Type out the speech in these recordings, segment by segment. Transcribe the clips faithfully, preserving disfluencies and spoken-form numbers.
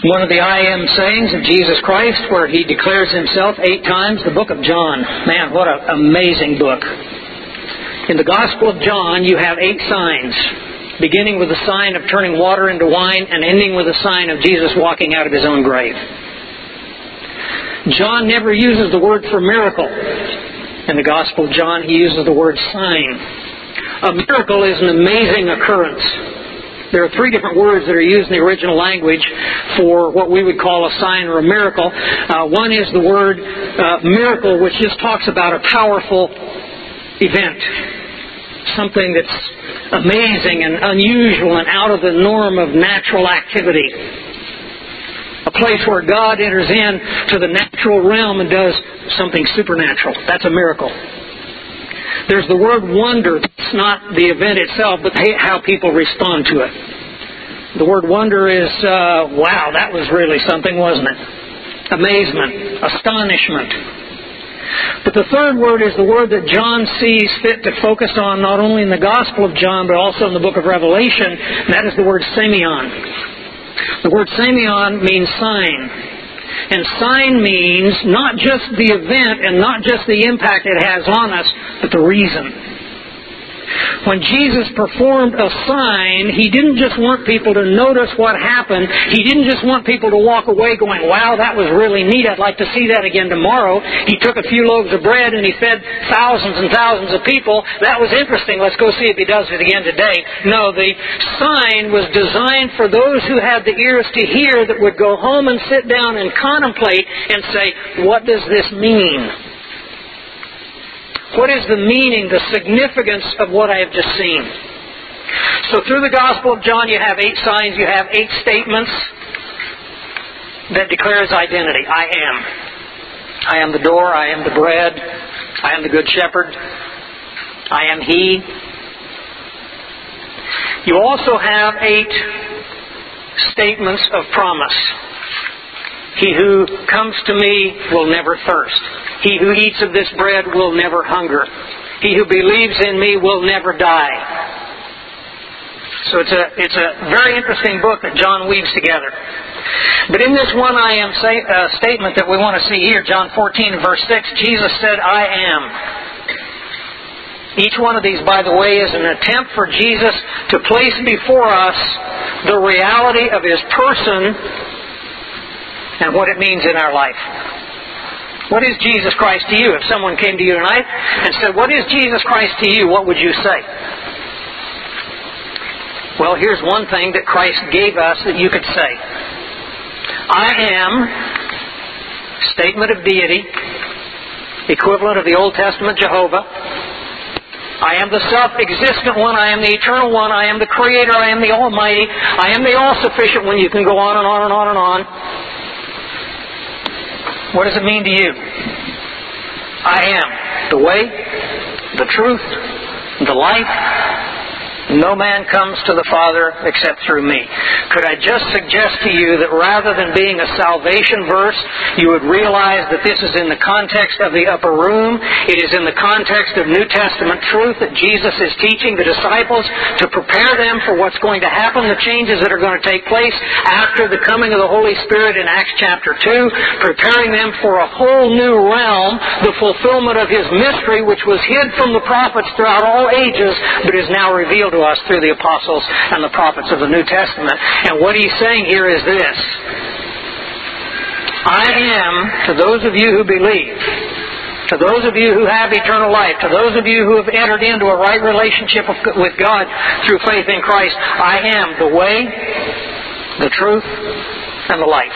One of the I am sayings of Jesus Christ, where He declares Himself eight times, the book of John. Man, what an amazing book. In the Gospel of John, you have eight signs, beginning with the sign of turning water into wine and ending with the sign of Jesus walking out of His own grave. John never uses the word for miracle. In the Gospel of John, he uses the word sign. A miracle is an amazing occurrence. There are three different words that are used in the original language for what we would call a sign or a miracle. Uh, one is the word uh, miracle, which just talks about a powerful event. Something that's amazing and unusual and out of the norm of natural activity. A place where God enters in to the natural realm and does something supernatural. That's a miracle. There's the word wonder. That's not the event itself, but how people respond to it. The word wonder is, uh, wow, that was really something, wasn't it? Amazement, astonishment. But the third word is the word that John sees fit to focus on not only in the Gospel of John, but also in the book of Revelation, and that is the word semeion. The word semeion means sign. And sign means not just the event and not just the impact it has on us, but the reason. When Jesus performed a sign, He didn't just want people to notice what happened. He didn't just want people to walk away going, wow, that was really neat. I'd like to see that again tomorrow. He took a few loaves of bread and He fed thousands and thousands of people. That was interesting. Let's go see if He does it again today. No, the sign was designed for those who had the ears to hear that would go home and sit down and contemplate and say, what does this mean? What is the meaning, the significance of what I have just seen? So through the Gospel of John, you have eight signs, you have eight statements that declare His identity. I am. I am the door, I am the bread, I am the good shepherd, I am He. You also have eight statements of promise. He who comes to me will never thirst. He who eats of this bread will never hunger. He who believes in me will never die. So it's a it's a very interesting book that John weaves together. But in this one I am say, uh, statement that we want to see here, John fourteen verse six, Jesus said, I am. Each one of these, by the way, is an attempt for Jesus to place before us the reality of His person and what it means in our life. What is Jesus Christ to you? If someone came to you tonight and said, what is Jesus Christ to you? What would you say? Well, here's one thing that Christ gave us that you could say. I am, statement of deity, equivalent of the Old Testament Jehovah. I am the self-existent one. I am the eternal one. I am the Creator. I am the Almighty. I am the all-sufficient one. You can go on and on and on and on. What does it mean to you? I am the way, the truth, the life. No man comes to the Father except through me. Could I just suggest to you that rather than being a salvation verse, you would realize that this is in the context of the upper room. It is in the context of New Testament truth that Jesus is teaching the disciples to prepare them for what's going to happen, the changes that are going to take place after the coming of the Holy Spirit in Acts chapter two, preparing them for a whole new realm, the fulfillment of His mystery, which was hid from the prophets throughout all ages, but is now revealed to us through the apostles and the prophets of the New Testament. And what He's saying here is this. I am, to those of you who believe, to those of you who have eternal life, to those of you who have entered into a right relationship with God through faith in Christ, I am the way, the truth, and the life.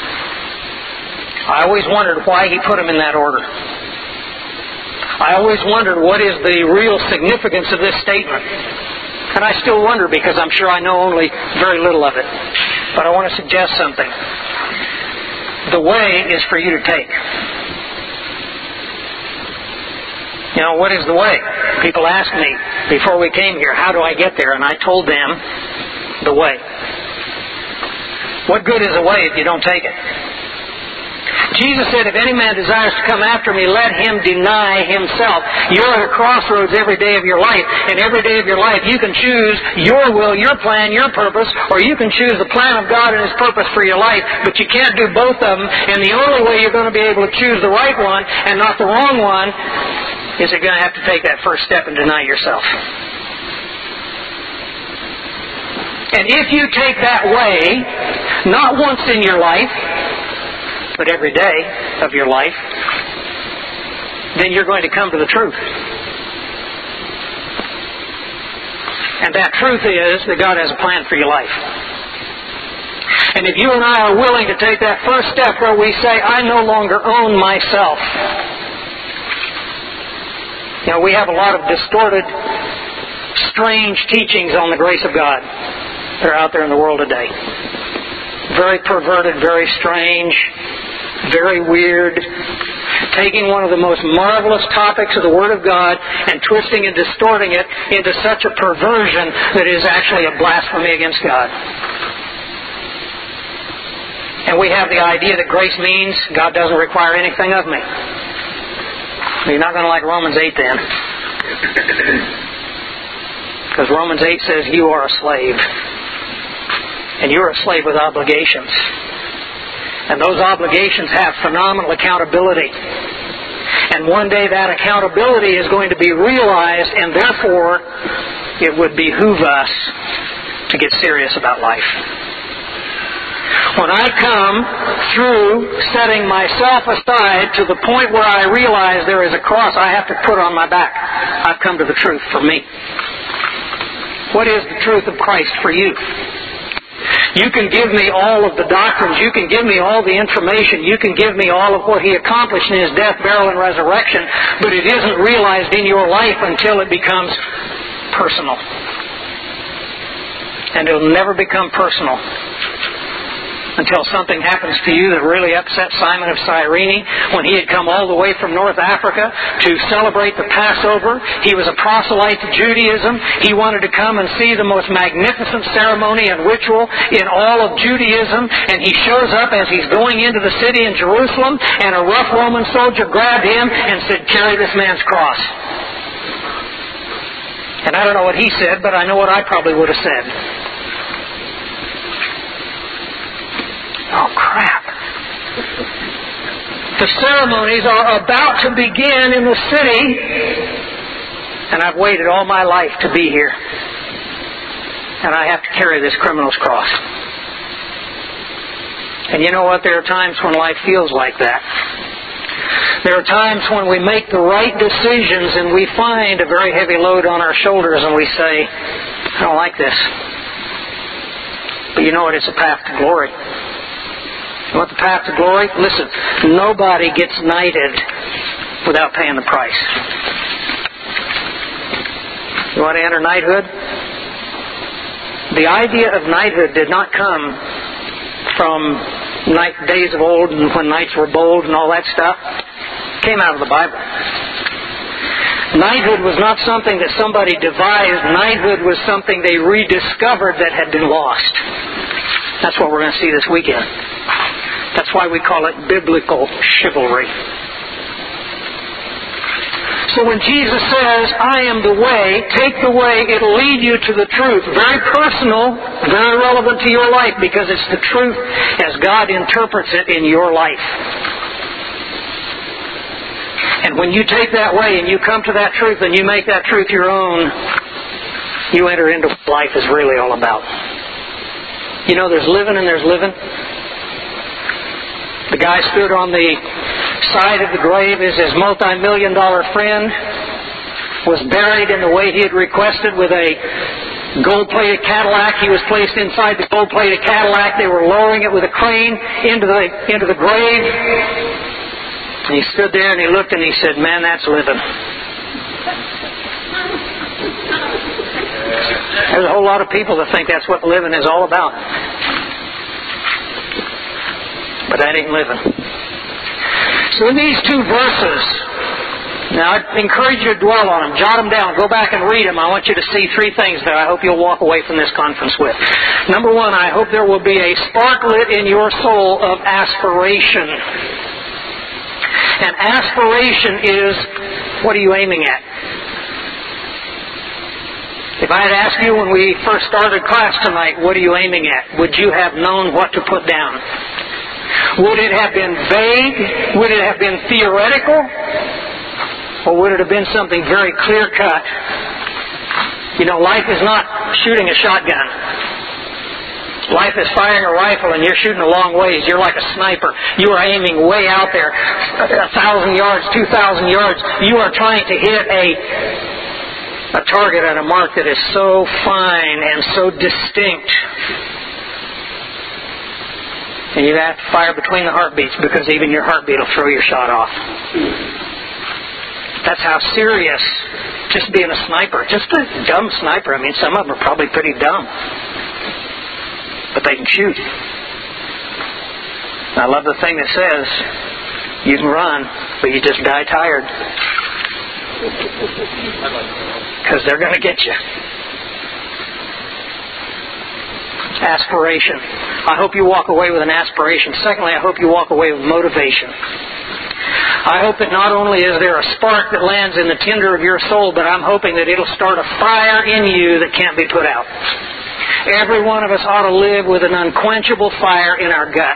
I always wondered why He put them in that order. I always wondered what is the real significance of this statement. And I still wonder because I'm sure I know only very little of it. But I want to suggest something. The way is for you to take. You know, what is the way? People ask me before we came here, how do I get there? And I told them the way. What good is a way if you don't take it? Jesus said, if any man desires to come after me, let him deny himself. You're at a crossroads every day of your life. And every day of your life you can choose your will, your plan, your purpose, or you can choose the plan of God and His purpose for your life. But you can't do both of them. And the only way you're going to be able to choose the right one and not the wrong one is you're going to have to take that first step and deny yourself. And if you take that way, not once in your life, but every day of your life, then you're going to come to the truth. And that truth is that God has a plan for your life. And if you and I are willing to take that first step where we say, I no longer own myself. You know, we have a lot of distorted, strange teachings on the grace of God that are out there in the world today. Very perverted, very strange, very weird, taking one of the most marvelous topics of the Word of God and twisting and distorting it into such a perversion that is actually a blasphemy against God. And we have the idea that grace means God doesn't require anything of me. You're not going to like Romans eight then. Because Romans eight says you are a slave. And you're a slave with obligations. And those obligations have phenomenal accountability. And one day that accountability is going to be realized, and therefore it would behoove us to get serious about life. When I come through setting myself aside to the point where I realize there is a cross I have to put on my back, I've come to the truth for me. What is the truth of Christ for you? You can give me all of the doctrines. You can give me all the information. You can give me all of what He accomplished in His death, burial, and resurrection, but it isn't realized in your life until it becomes personal. And it'll never become personal until something happens to you that really upset Simon of Cyrene when he had come all the way from North Africa to celebrate the Passover. He was a proselyte to Judaism. He wanted to come and see the most magnificent ceremony and ritual in all of Judaism, and he shows up as he's going into the city in Jerusalem, and a rough Roman soldier grabbed him and said, "Carry this man's cross." And I don't know what he said, but I know what I probably would have said. Oh, crap. The ceremonies are about to begin in the city, and I've waited all my life to be here. And I have to carry this criminal's cross. And you know what? There are times when life feels like that. There are times when we make the right decisions and we find a very heavy load on our shoulders and we say, I don't like this. But you know what? It's a path to glory. You want the path to glory? Listen, nobody gets knighted without paying the price. You want to enter knighthood? The idea of knighthood did not come from knight days of old and when knights were bold and all that stuff. It came out of the Bible. Knighthood was not something that somebody devised. Knighthood was something they rediscovered that had been lost. That's what we're going to see this weekend. That's why we call it biblical chivalry. So when Jesus says, I am the way, take the way, it'll lead you to the truth. Very personal, very relevant to your life because it's the truth as God interprets it in your life. And when you take that way and you come to that truth and you make that truth your own, you enter into what life is really all about. You know, there's living and there's living. The guy stood on the side of the grave as his multi-million dollar friend was buried in the way he had requested with a gold-plated Cadillac. He was placed inside the gold-plated Cadillac. They were lowering it with a crane into the into the grave. And he stood there and he looked and he said, man, that's living. There's a whole lot of people that think that's what living is all about. But that ain't living. So in these two verses, now I encourage you to dwell on them. Jot them down. Go back and read them. I want you to see three things that I hope you'll walk away from this conference with. Number one, I hope there will be a spark lit in your soul of aspiration. And aspiration is, what are you aiming at? If I had asked you when we first started class tonight, what are you aiming at? Would you have known what to put down? Would it have been vague? Would it have been theoretical? Or would it have been something very clear-cut? You know, life is not shooting a shotgun. Life is firing a rifle and you're shooting a long ways. You're like a sniper. You are aiming way out there, a thousand yards, two thousand yards. You are trying to hit a a target at a mark that is so fine and so distinct. And you have to fire between the heartbeats because even your heartbeat will throw your shot off. That's how serious just being a sniper. Just a dumb sniper. I mean, some of them are probably pretty dumb. But they can shoot. I love the thing that says, you can run, but you just die tired. Because they're going to get you. Aspiration. I hope you walk away with an aspiration. Secondly, I hope you walk away with motivation. I hope that not only is there a spark that lands in the tinder of your soul, but I'm hoping that it'll start a fire in you that can't be put out. Every one of us ought to live with an unquenchable fire in our gut.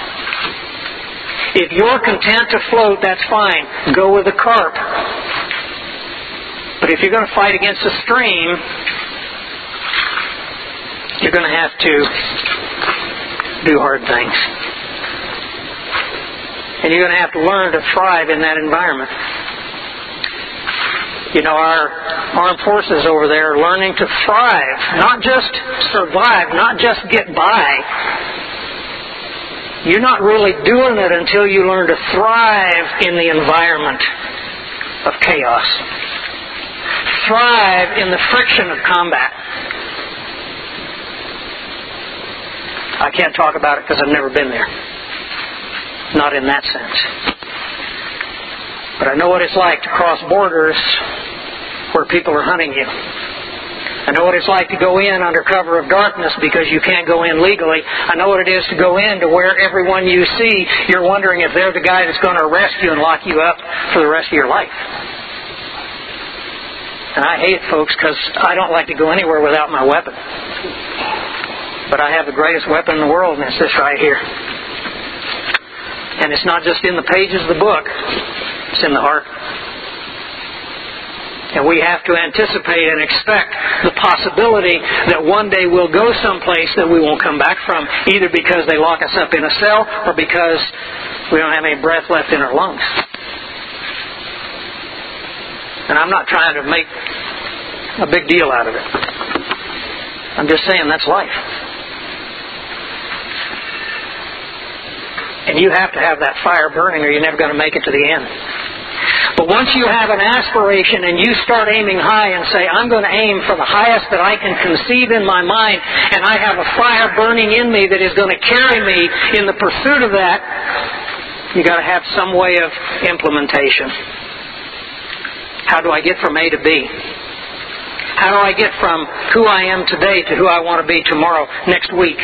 If you're content to float, that's fine. Go with the carp. But if you're going to fight against the stream, you're going to have to do hard things. And you're going to have to learn to thrive in that environment. You know, our armed forces over there are learning to thrive, not just survive, not just get by. You're not really doing it until you learn to thrive in the environment of chaos. Thrive in the friction of combat. I can't talk about it because I've never been there. Not in that sense. But I know what it's like to cross borders where people are hunting you. I know what it's like to go in under cover of darkness because you can't go in legally. I know what it is to go in to where everyone you see, you're wondering if they're the guy that's going to arrest you and lock you up for the rest of your life. And I hate it, folks, because I don't like to go anywhere without my weapon. But I have the greatest weapon in the world, and it's this right here. And it's not just in the pages of the book. It's in the heart. And we have to anticipate and expect the possibility that one day we'll go someplace that we won't come back from, either because they lock us up in a cell or because we don't have any breath left in our lungs. And I'm not trying to make a big deal out of it. I'm just saying that's life. And you have to have that fire burning or you're never going to make it to the end. But once you have an aspiration and you start aiming high and say, I'm going to aim for the highest that I can conceive in my mind, and I have a fire burning in me that is going to carry me in the pursuit of that, you've got to have some way of implementation. How do I get from A to B? How do I get from who I am today to who I want to be tomorrow, next week?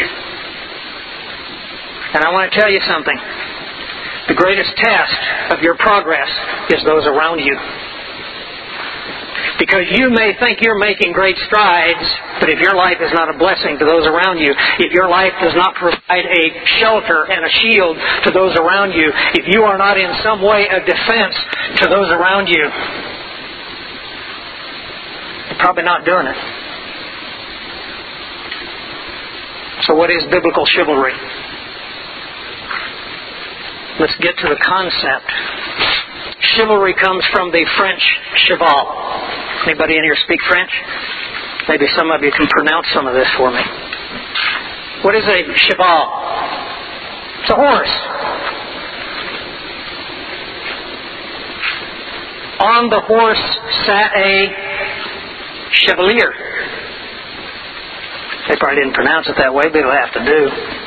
And I want to tell you something. The greatest test of your progress is those around you. Because you may think you're making great strides, but if your life is not a blessing to those around you, if your life does not provide a shelter and a shield to those around you, if you are not in some way a defense to those around you, you're probably not doing it. So what is biblical chivalry? Let's get to the concept. Chivalry comes from the French cheval. Anybody in here speak French? Maybe some of you can pronounce some of this for me. What is a cheval? It's a horse. On the horse sat a chevalier. They probably didn't pronounce it that way, but it'll have to do.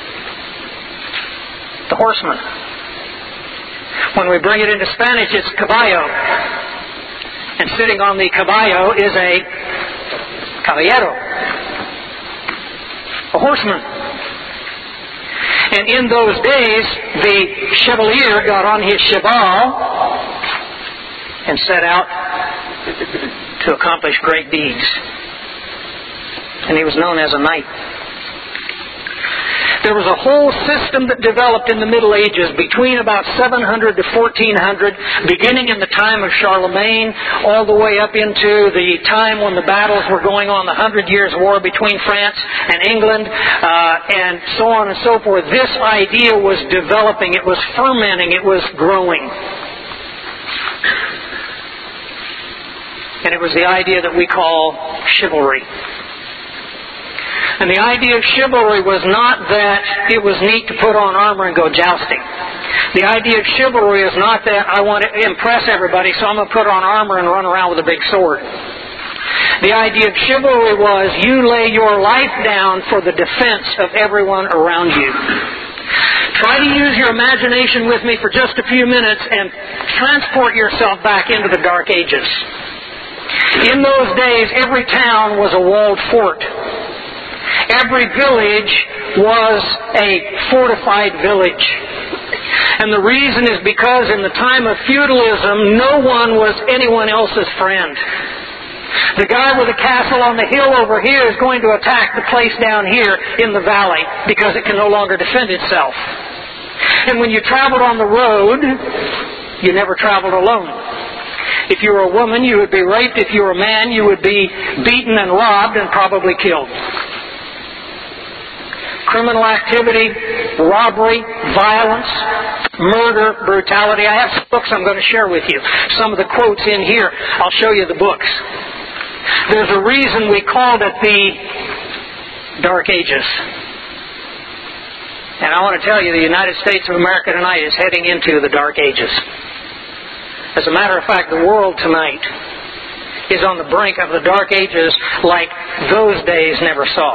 The horseman. When we bring it into Spanish, it's caballo. And sitting on the caballo is a caballero, a horseman. And in those days, the chevalier got on his cheval and set out to accomplish great deeds. And he was known as a knight. There was a whole system that developed in the Middle Ages between about seven hundred to fourteen hundred, beginning in the time of Charlemagne, all the way up into the time when the battles were going on, the Hundred Years' War between France and England, uh, and so on and so forth. This idea was developing. It was fermenting. It was growing. And it was the idea that we call chivalry. And the idea of chivalry was not that it was neat to put on armor and go jousting. The idea of chivalry is not that I want to impress everybody, so I'm going to put on armor and run around with a big sword. The idea of chivalry was you lay your life down for the defense of everyone around you. Try to use your imagination with me for just a few minutes and transport yourself back into the Dark Ages. In those days, every town was a walled fort. Every village was a fortified village. And the reason is because in the time of feudalism, no one was anyone else's friend. The guy with a castle on the hill over here is going to attack the place down here in the valley because it can no longer defend itself. And when you traveled on the road, you never traveled alone. If you were a woman, you would be raped. If you were a man, you would be beaten and robbed and probably killed. Criminal activity, robbery, violence, murder, brutality. I have some books I'm going to share with you. Some of the quotes in here. I'll show you the books. There's a reason we called it the Dark Ages. And I want to tell you, the United States of America tonight is heading into the Dark Ages. As a matter of fact, the world tonight is on the brink of the Dark Ages like those days never saw.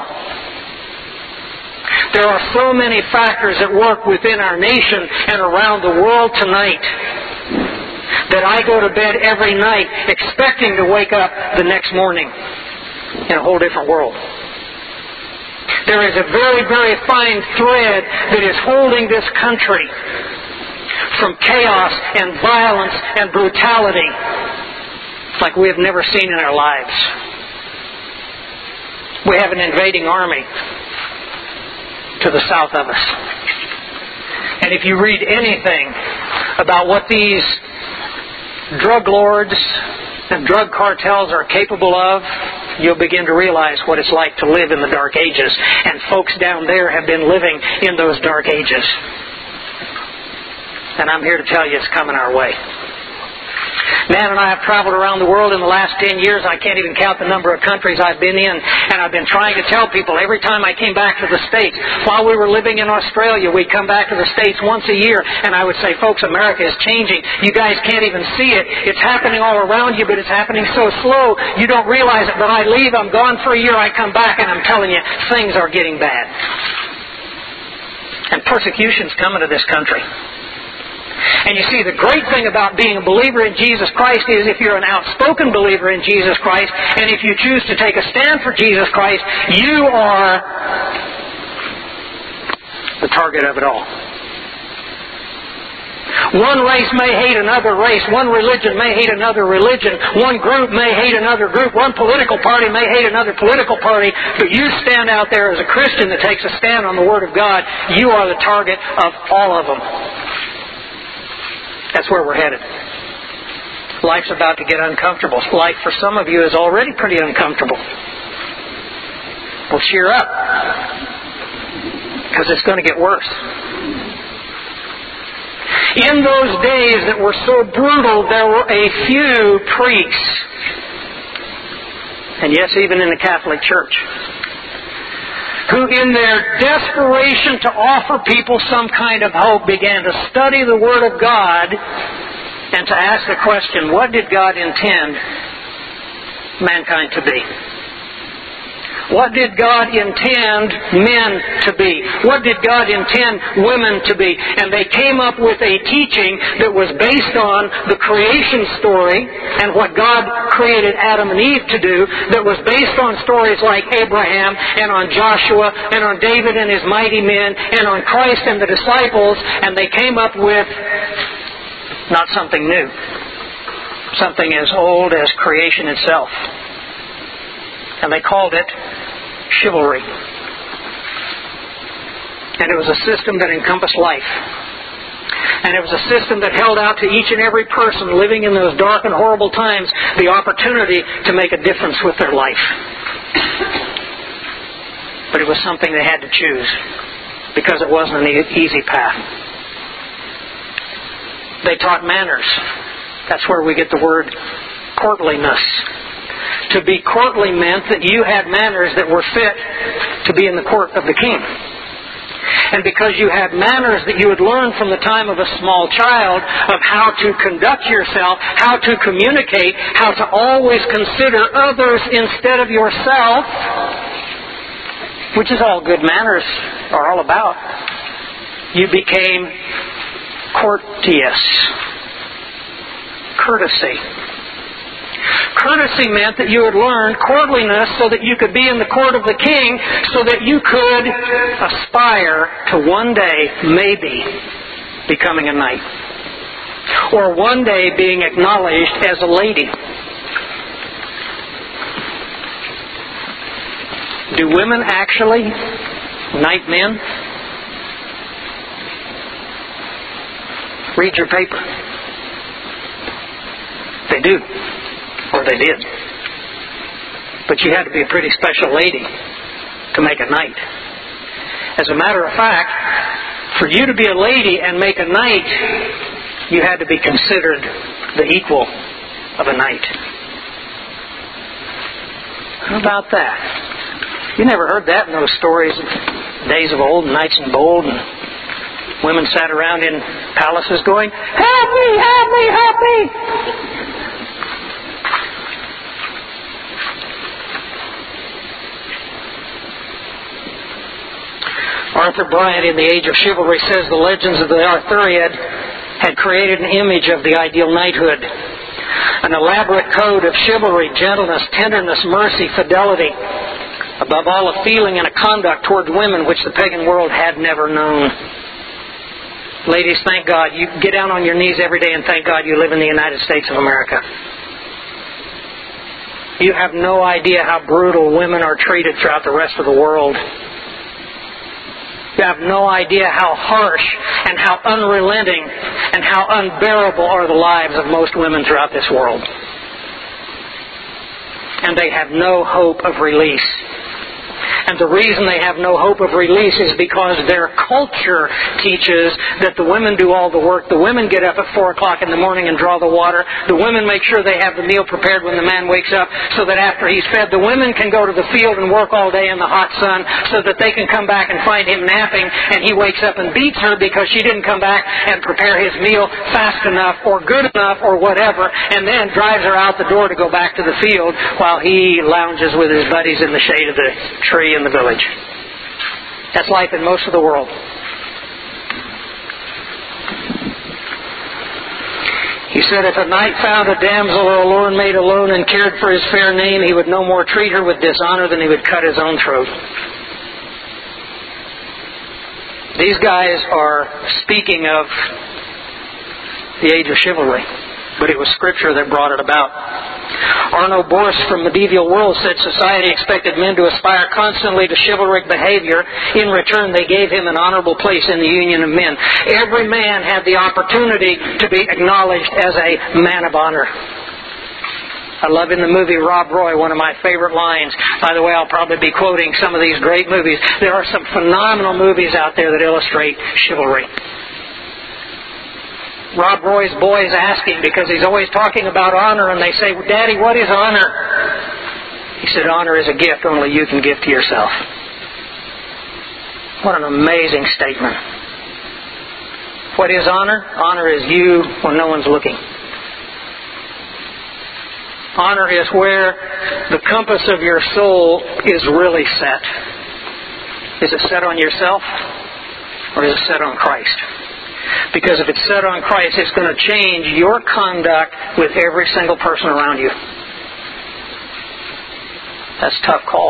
There are so many factors at work within our nation and around the world tonight that I go to bed every night expecting to wake up the next morning in a whole different world. There is a very, very fine thread that is holding this country from chaos and violence and brutality like we have never seen in our lives. We have an invading army to the south of us. And if you read anything about what these drug lords and drug cartels are capable of, you'll begin to realize what it's like to live in the Dark Ages. And folks down there have been living in those Dark Ages. And I'm here to tell you it's coming our way. Nan and I have traveled around the world in the last ten years. I can't even count the number of countries I've been in. And I've been trying to tell people every time I came back to the States. While we were living in Australia, we'd come back to the States once a year. And I would say, folks, America is changing. You guys can't even see it. It's happening all around you, but it's happening so slow, you don't realize it. But I leave, I'm gone for a year, I come back, and I'm telling you, things are getting bad. And persecution's coming to this country. And you see, the great thing about being a believer in Jesus Christ is if you're an outspoken believer in Jesus Christ, and if you choose to take a stand for Jesus Christ, you are the target of it all. One race may hate another race. One religion may hate another religion. One group may hate another group. One political party may hate another political party. But you stand out there as a Christian that takes a stand on the Word of God, you are the target of all of them. That's where we're headed. Life's about to get uncomfortable. Life for some of you is already pretty uncomfortable. Well, cheer up, because it's going to get worse. In those days that were so brutal, there were a few priests, and yes, even in the Catholic Church, who in their desperation to offer people some kind of hope began to study the Word of God and to ask the question, what did God intend mankind to be? What did God intend men to be? What did God intend women to be? And they came up with a teaching that was based on the creation story and what God created Adam and Eve to do that was based on stories like Abraham and on Joshua and on David and his mighty men and on Christ and the disciples, and they came up with not something new, something as old as creation itself. And they called it chivalry. And it was a system that encompassed life. And it was a system that held out to each and every person living in those dark and horrible times the opportunity to make a difference with their life. But it was something they had to choose, because it wasn't an easy path. They taught manners. That's where we get the word courtliness. To be courtly meant that you had manners that were fit to be in the court of the king. And because you had manners that you had learned from the time of a small child of how to conduct yourself, how to communicate, how to always consider others instead of yourself, which is all good manners are all about, you became courteous. Courtesy. Courtesy meant that you had learned courtliness so that you could be in the court of the king, so that you could aspire to one day, maybe, becoming a knight. Or one day being acknowledged as a lady. Do women actually knight men? Read your paper. They do. Or they did. But you had to be a pretty special lady to make a knight. As a matter of fact, for you to be a lady and make a knight, you had to be considered the equal of a knight. How about that? You never heard that in those stories of days of old, knights and bold, and women sat around in palaces going, "Help me, help me, help me!" Arthur Bryant in The Age of Chivalry says the legends of the Arthuriad had created an image of the ideal knighthood. An elaborate code of chivalry, gentleness, tenderness, mercy, fidelity. Above all, a feeling and a conduct towards women which the pagan world had never known. Ladies, thank God. You get down on your knees every day and thank God you live in the United States of America. You have no idea how brutal women are treated throughout the rest of the world. You have no idea how harsh and how unrelenting and how unbearable are the lives of most women throughout this world. And they have no hope of release. And the reason they have no hope of release is because their culture teaches that the women do all the work. The women get up at four o'clock in the morning and draw the water. The women make sure they have the meal prepared when the man wakes up so that after he's fed, the women can go to the field and work all day in the hot sun so that they can come back and find him napping, and he wakes up and beats her because she didn't come back and prepare his meal fast enough or good enough or whatever, and then drives her out the door to go back to the field while he lounges with his buddies in the shade of the tree in the village. That's life in most of the world. He said, if a knight found a damsel or a lorn maid alone and cared for his fair name, he would no more treat her with dishonor than he would cut his own throat. These guys are speaking of the age of chivalry, but it was Scripture that brought it about. Arno Boris from Medieval World said society expected men to aspire constantly to chivalric behavior. In return, they gave him an honorable place in the union of men. Every man had the opportunity to be acknowledged as a man of honor. I love in the movie Rob Roy, one of my favorite lines. By the way, I'll probably be quoting some of these great movies. There are some phenomenal movies out there that illustrate chivalry. Rob Roy's boys ask him, because he's always talking about honor, and they say, Daddy, what is honor? He said, honor is a gift only you can give to yourself. What an amazing statement. What is honor? Honor is you when no one's looking. Honor is where the compass of your soul is really set. Is it set on yourself, or is it set on Christ? Because if it's set on Christ, it's going to change your conduct with every single person around you. That's a tough call.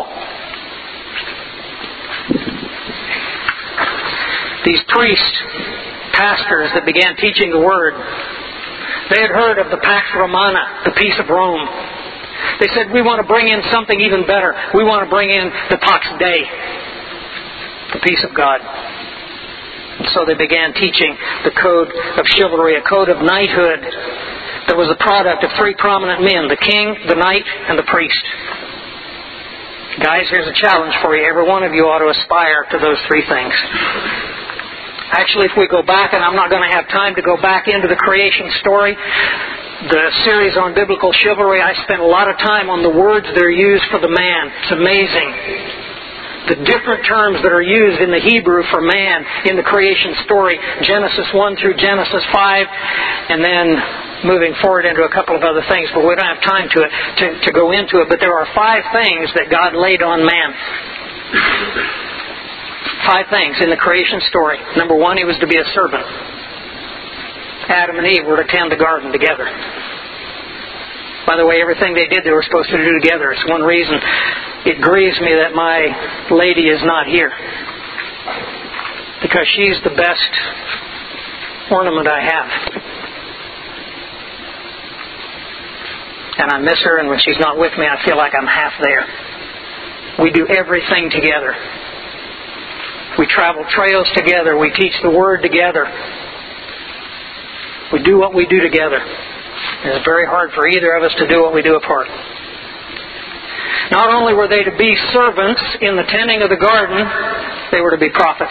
These priests, pastors that began teaching the Word, they had heard of the Pax Romana, the peace of Rome. They said, we want to bring in something even better. We want to bring in the Pax Dei, the peace of God. And so they began teaching the code of chivalry, a code of knighthood that was the product of three prominent men, the king, the knight, and the priest. Guys, here's a challenge for you. Every one of you ought to aspire to those three things. Actually, if we go back, and I'm not going to have time to go back into the creation story, the series on biblical chivalry, I spent a lot of time on the words that are used for the man. It's amazing. The different terms that are used in the Hebrew for man in the creation story, Genesis one through Genesis five, and then moving forward into a couple of other things, but we don't have time to, it, to, to go into it. But there are five things that God laid on man. Five things in the creation story. Number one, he was to be a servant. Adam and Eve were to tend the garden together. By the way, everything they did they were supposed to do together. It's one reason it grieves me that my lady is not here. Because she's the best ornament I have. And I miss her, and when she's not with me, I feel like I'm half there. We do everything together. We travel trails together. We teach the Word together. We do what we do together. It's very hard for either of us to do what we do apart. Not only were they to be servants in the tending of the garden, they were to be prophets.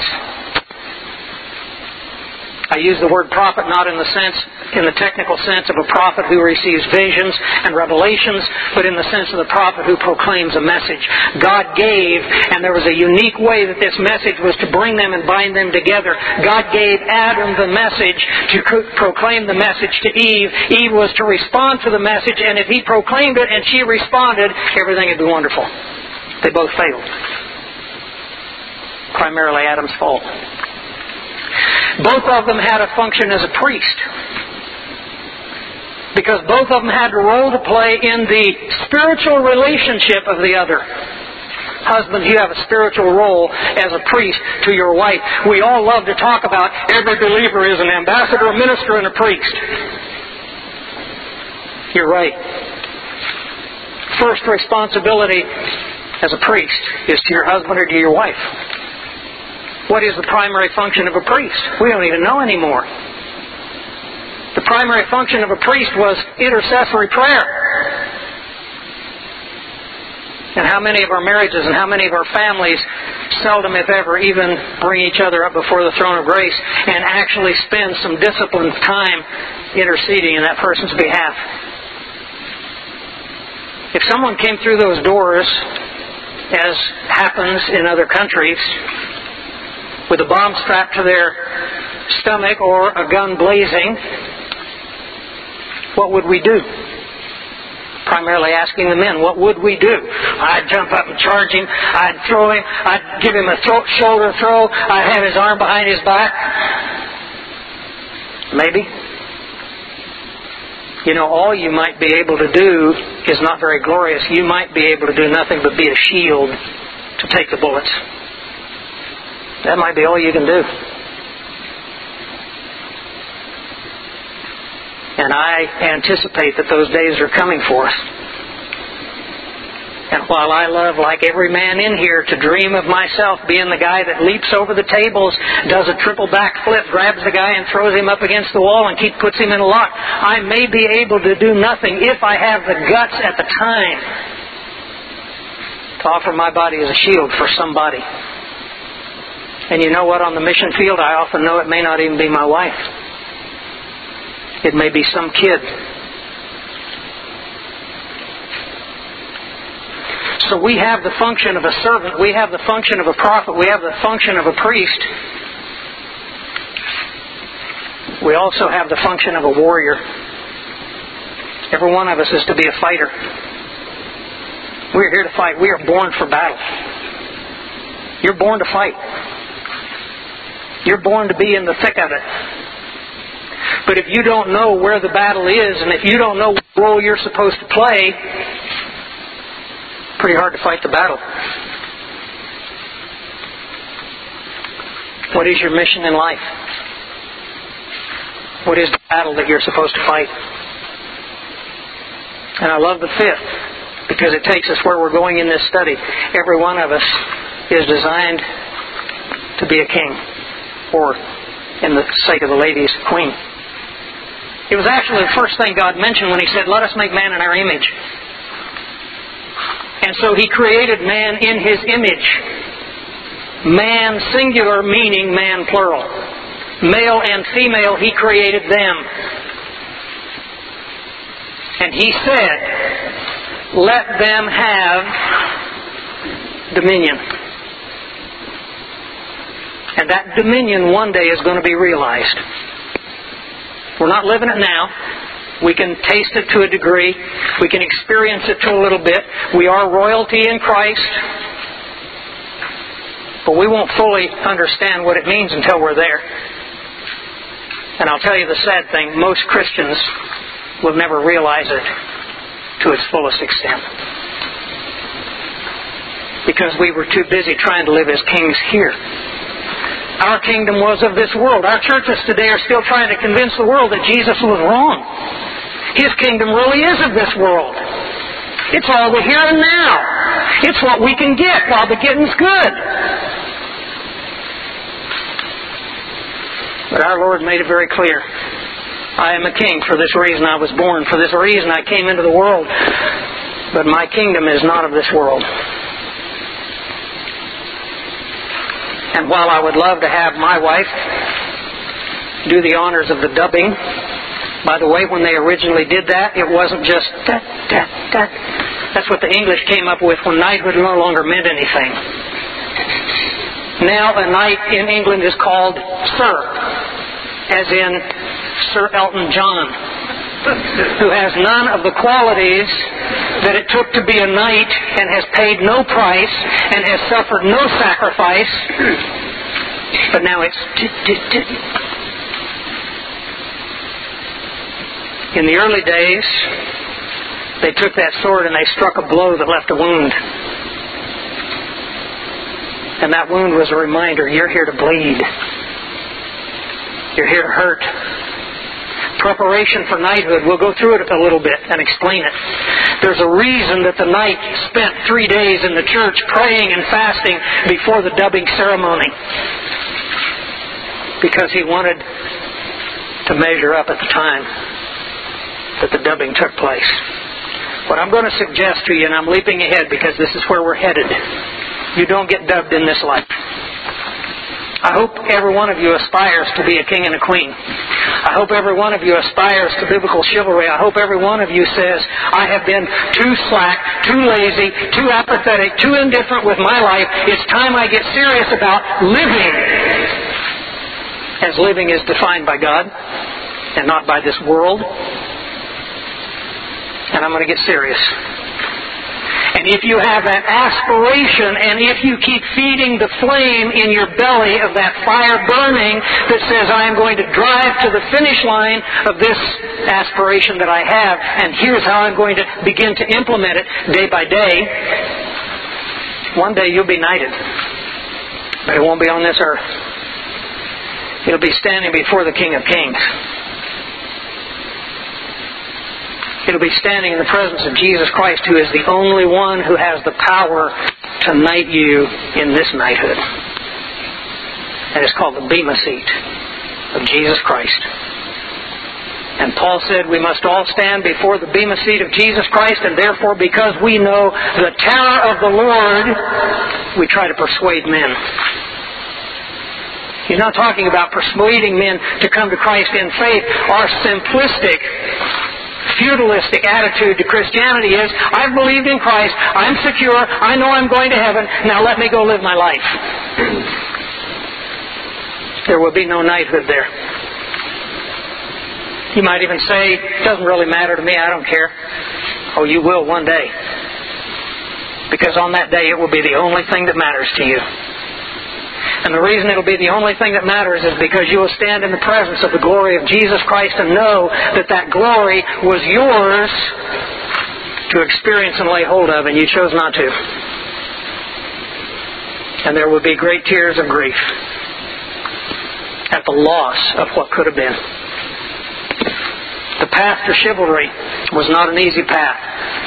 I use the word prophet not in the sense, in the technical sense of a prophet who receives visions and revelations, but in the sense of the prophet who proclaims a message. God gave, and there was a unique way that this message was to bring them and bind them together. God gave Adam the message to proclaim the message to Eve. Eve was to respond to the message, and if he proclaimed it and she responded, everything would be wonderful. They both failed. Primarily Adam's fault. Both of them had a function as a priest. Because both of them had a role to play in the spiritual relationship of the other. Husband, you have a spiritual role as a priest to your wife. We all love to talk about every believer is an ambassador, a minister, and a priest. You're right. First responsibility as a priest is to your husband or to your wife. What is the primary function of a priest? We don't even know anymore. The primary function of a priest was intercessory prayer. And how many of our marriages and how many of our families seldom, if ever, even bring each other up before the throne of grace and actually spend some disciplined time interceding in that person's behalf? If someone came through those doors, as happens in other countries, with a bomb strapped to their stomach or a gun blazing, what would we do? Primarily asking the men, what would we do? I'd jump up and charge him. I'd throw him. I'd give him a throat, shoulder throw. I'd have his arm behind his back. Maybe. You know, all you might be able to do is not very glorious. You might be able to do nothing but be a shield to take the bullets. That might be all you can do. And I anticipate that those days are coming for us. And while I love, like every man in here, to dream of myself being the guy that leaps over the tables, does a triple backflip, grabs the guy and throws him up against the wall and keep, puts him in a lock, I may be able to do nothing if I have the guts at the time to offer my body as a shield for somebody. And you know what? On the mission field, I often know it may not even be my wife. It may be some kid. So we have the function of a servant. We have the function of a prophet. We have the function of a priest. We also have the function of a warrior. Every one of us is to be a fighter. We're here to fight. We are born for battle. You're born to fight. You're born to be in the thick of it. But if you don't know where the battle is, and if you don't know what role you're supposed to play, Pretty hard to fight the battle. What is your mission in life? What is the battle that you're supposed to fight? And I love the fifth, because it takes us where we're going in this study. Every one of us is designed to be a king, or, in the sake of the ladies, queen. It was actually the first thing God mentioned when He said, "Let us make man in our image." And so He created man in His image. Man singular meaning man plural. Male and female, He created them. And He said, "Let them have dominion." And that dominion one day is going to be realized. We're not living it now. We can taste it to a degree. We can experience it to a little bit. We are royalty in Christ. But we won't fully understand what it means until we're there. And I'll tell you the sad thing, most Christians will never realize it to its fullest extent. Because we were too busy trying to live as kings here. Our kingdom was of this world. Our churches today are still trying to convince the world that Jesus was wrong. His kingdom really is of this world. It's all the here and now. It's what we can get while the getting's good. But our Lord made it very clear. I am a king. For this reason I was born. For this reason I came into the world. But my kingdom is not of this world. And while I would love to have my wife do the honors of the dubbing, by the way, when they originally did that, it wasn't just that, that, that. That's what the English came up with when knighthood no longer meant anything. Now a knight in England is called Sir, as in Sir Elton John, who has none of the qualities that it took to be a knight and has paid no price and has suffered no sacrifice. But now it's... In the early days, they took that sword and they struck a blow that left a wound. And that wound was a reminder, you're here to bleed. You're here to hurt. Preparation for knighthood. We'll go through it a little bit and explain it. There's a reason that the knight spent three days in the church praying and fasting before the dubbing ceremony. Because he wanted to measure up at the time that the dubbing took place. What I'm going to suggest to you, and I'm leaping ahead because this is where we're headed. You don't get dubbed in this life. I hope every one of you aspires to be a king and a queen. I hope every one of you aspires to biblical chivalry. I hope every one of you says, I have been too slack, too lazy, too apathetic, too indifferent with my life. It's time I get serious about living. As living is defined by God and not by this world. And I'm going to get serious. And if you have that aspiration, and if you keep feeding the flame in your belly of that fire burning that says, I am going to drive to the finish line of this aspiration that I have, and here's how I'm going to begin to implement it day by day, one day you'll be knighted. But it won't be on this earth. You'll be standing before the King of Kings. It'll be standing in the presence of Jesus Christ, who is the only one who has the power to knight you in this knighthood. And it's called the Bema Seat of Jesus Christ. And Paul said we must all stand before the Bema Seat of Jesus Christ, and therefore, because we know the terror of the Lord, we try to persuade men. He's not talking about persuading men to come to Christ in faith. Our simplistic, feudalistic attitude to Christianity is, I've believed in Christ, I'm secure, I know I'm going to heaven, now let me go live my life. There will be no knighthood there. You might even say, it doesn't really matter to me, I don't care. Oh, you will one day. Because on that day it will be the only thing that matters to you. And the reason it'll be the only thing that matters is because you will stand in the presence of the glory of Jesus Christ and know that that glory was yours to experience and lay hold of, and you chose not to. And there would be great tears of grief at the loss of what could have been. The path to chivalry was not an easy path.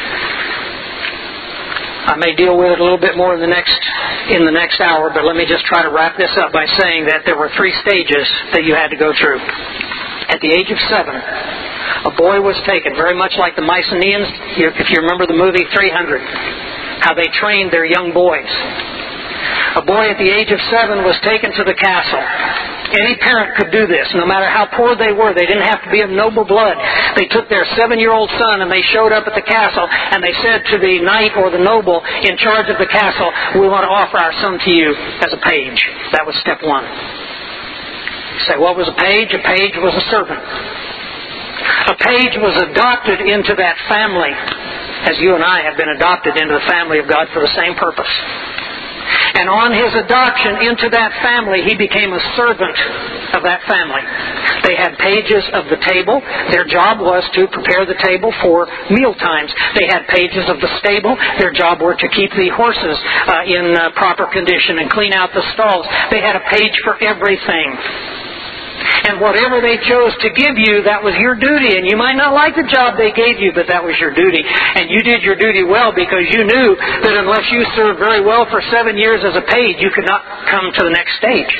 I may deal with it a little bit more in the next in the next hour, but let me just try to wrap this up by saying that there were three stages that you had to go through. At the age of seven, a boy was taken, very much like the Mycenaeans, if you remember the movie three hundred, how they trained their young boys. A boy at the age of seven was taken to the castle. Any parent could do this, no matter how poor they were. They didn't have to be of noble blood. They took their seven-year-old son and they showed up at the castle and they said to the knight or the noble in charge of the castle, "We want to offer our son to you as a page." That was step one. You say, what was a page? A page was a servant. A page was adopted into that family, as you and I have been adopted into the family of God for the same purpose. And on his adoption into that family, he became a servant of that family. They had pages of the table. Their job was to prepare the table for meal times. They had pages of the stable. Their job were to keep the horses uh, in uh, proper condition and clean out the stalls. They had a page for everything. And whatever they chose to give you, that was your duty. And you might not like the job they gave you, but that was your duty. And you did your duty well because you knew that unless you served very well for seven years as a page, you could not come to the next stage.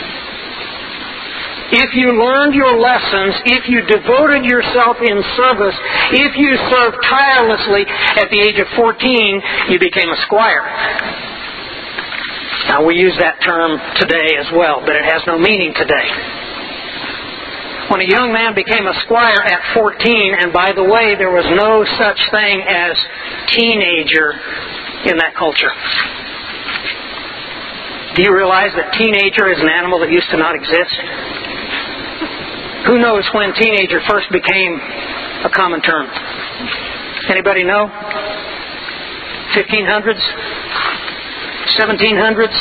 If you learned your lessons, if you devoted yourself in service, if you served tirelessly at the age of fourteen, you became a squire. Now, we use that term today as well, but it has no meaning today. When a young man became a squire at fourteen, and by the way, there was no such thing as teenager in that culture. Do you realize that teenager is an animal that used to not exist? Who knows when teenager first became a common term? Anybody know? fifteen hundreds? seventeen hundreds?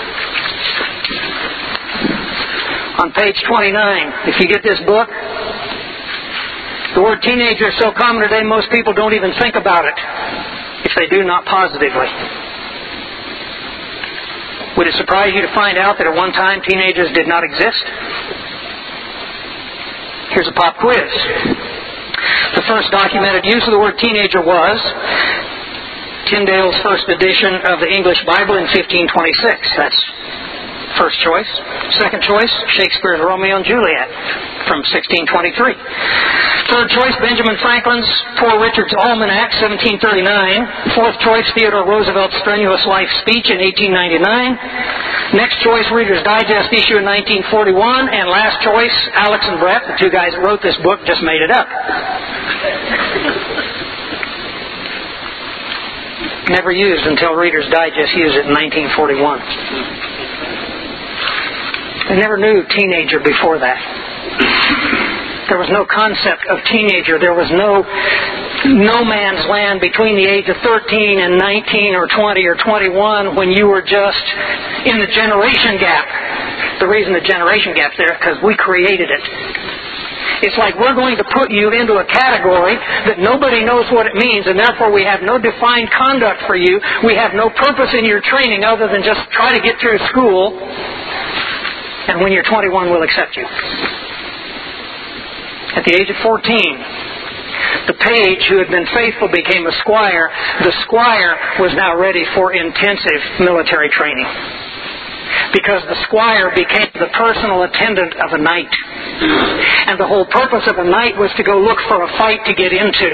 On page twenty-nine, if you get this book, the word teenager is so common today, most people don't even think about it. If they do, not positively. Would it surprise you to find out that at one time teenagers did not exist? Here's a pop quiz. The first documented use of the word teenager was Tyndale's first edition of the English Bible in fifteen twenty-six. That's first choice. Second choice, Shakespeare's Romeo and Juliet from sixteen twenty-three. Third choice, Benjamin Franklin's Poor Richard's Almanac, seventeen thirty-nine. Fourth choice, Theodore Roosevelt's Strenuous Life Speech in eighteen ninety-nine. Next choice, Reader's Digest issue in nineteen forty-one. And last choice, Alex and Brett, the two guys that wrote this book, just made it up. Never used until Reader's Digest used it in nineteen forty-one. I never knew teenager before that. There was no concept of teenager. There was no no man's land between the age of thirteen and nineteen or twenty or twenty-one when you were just in the generation gap. The reason the generation gap's there is because we created it. It's like we're going to put you into a category that nobody knows what it means, and therefore we have no defined conduct for you. We have no purpose in your training other than just try to get through school. And when you're twenty-one, we'll accept you. At the age of fourteen, the page who had been faithful became a squire. The squire was now ready for intensive military training. Because the squire became the personal attendant of a knight. And the whole purpose of a knight was to go look for a fight to get into.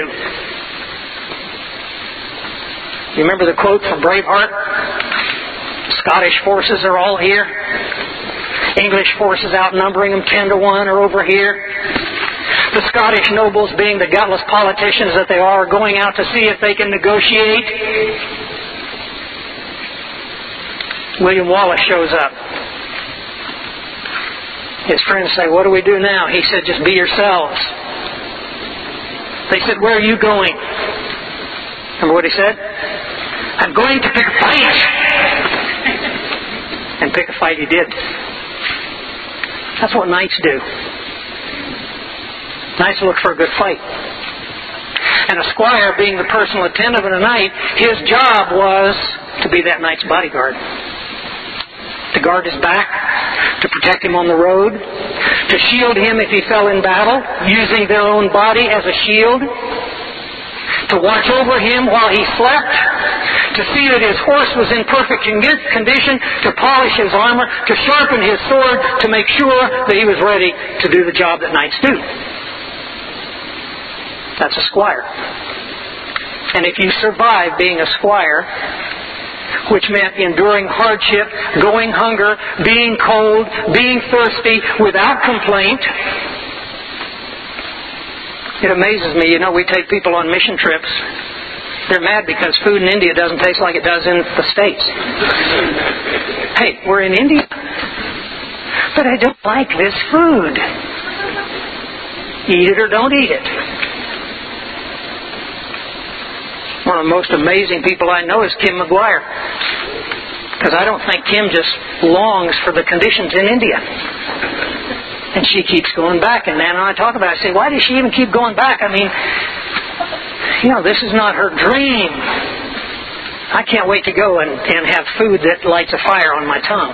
You remember the quote from Braveheart? Scottish forces are all here. English forces outnumbering them ten to one are over here. The Scottish nobles, being the gutless politicians that they are, are going out to see if they can negotiate. William Wallace shows up. His friends say, "What do we do now?" He said, "Just be yourselves." They said, "Where are you going?" Remember what he said? "I'm going to pick a fight." And pick a fight he did. That's what knights do. Knights look for a good fight. And a squire, being the personal attendant of the knight, his job was to be that knight's bodyguard. To guard his back, to protect him on the road, to shield him if he fell in battle, using their own body as a shield, to watch over him while he slept, to see that his horse was in perfect condition, to polish his armor, to sharpen his sword, to make sure that he was ready to do the job that knights do. That's a squire. And if you survive being a squire, which meant enduring hardship, going hunger, being cold, being thirsty, without complaint. It amazes me, you know, we take people on mission trips. They're mad because food in India doesn't taste like it does in the States. Hey, we're in India, but I don't like this food. Eat it or don't eat it. One of the most amazing people I know is Kim McGuire. Because I don't think Kim just longs for the conditions in India. And she keeps going back. And Nan and I talk about it. I say, why does she even keep going back? I mean, you know, this is not her dream. I can't wait to go and, and have food that lights a fire on my tongue.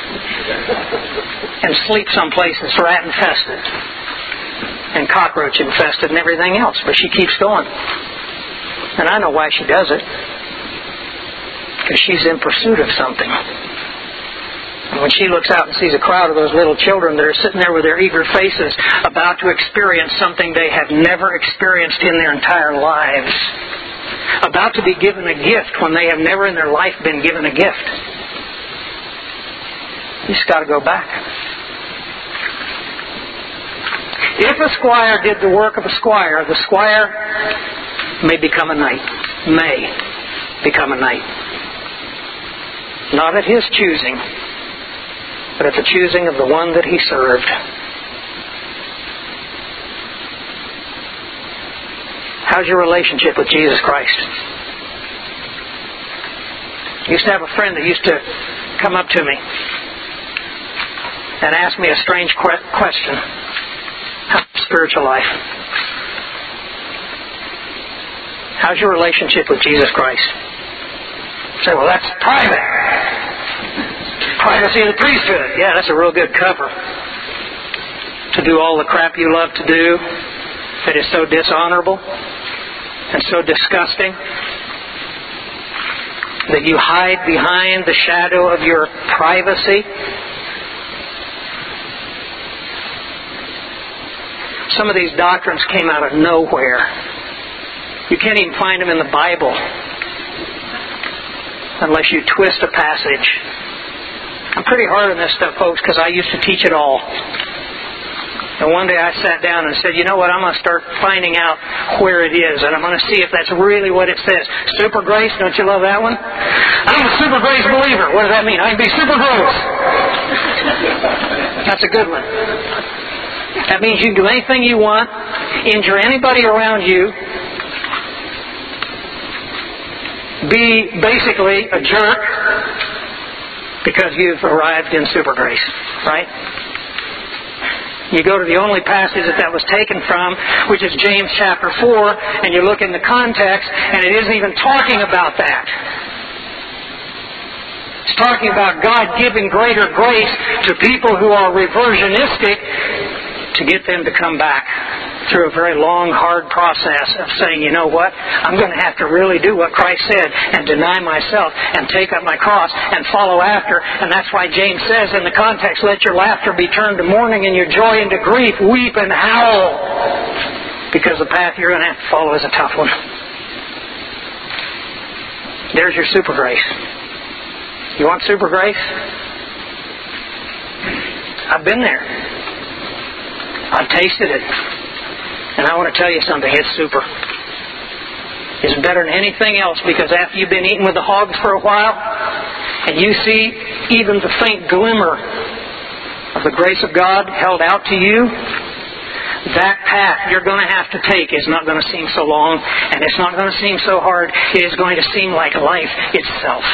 And sleep someplace that's rat infested. And cockroach infested and everything else. But she keeps going. And I know why she does it. Because she's in pursuit of something. And when she looks out and sees a crowd of those little children that are sitting there with their eager faces about to experience something they have never experienced in their entire lives, about to be given a gift when they have never in their life been given a gift, you just got to go back. If a squire did the work of a squire, the squire may become a knight. May become a knight. Not at his choosing, but at the choosing of the one that he served. How's your relationship with Jesus Christ? I used to have a friend that used to come up to me and ask me a strange question. How's your spiritual life? How's your relationship with Jesus Christ? You say, well, that's private. Privacy of the priesthood. Yeah, that's a real good cover. To do all the crap you love to do that is so dishonorable and so disgusting that you hide behind the shadow of your privacy. Some of these doctrines came out of nowhere. You can't even find them in the Bible unless you twist a passage. I'm pretty hard on this stuff, folks, because I used to teach it all. And one day I sat down and said, you know what, I'm going to start finding out where it is, and I'm going to see if that's really what it says. Super grace, don't you love that one? I'm a super grace believer. What does that mean? I can be super gross. That's a good one. That means you can do anything you want, injure anybody around you, be basically a jerk because you've arrived in super grace, right? You go to the only passage that that was taken from, which is James chapter four, and you look in the context, and it isn't even talking about that. It's talking about God giving greater grace to people who are reversionistic to get them to come back through a very long, hard process of saying, you know what, I'm going to have to really do what Christ said and deny myself and take up my cross and follow after. And that's why James says in the context, let your laughter be turned to mourning and your joy into grief. Weep and howl, because the path you're going to have to follow is a tough one. There's your super grace. You want super grace? I've been there. I've tasted it. And I want to tell you something. It's super. It's better than anything else, because after you've been eating with the hogs for a while and you see even the faint glimmer of the grace of God held out to you, that path you're going to have to take is not going to seem so long, and it's not going to seem so hard. It is going to seem like life itself.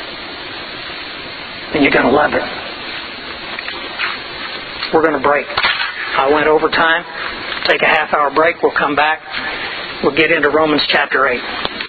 And you're going to love it. We're going to break. I went over time. Take a half hour break. We'll come back. we'll get into Romans chapter eight.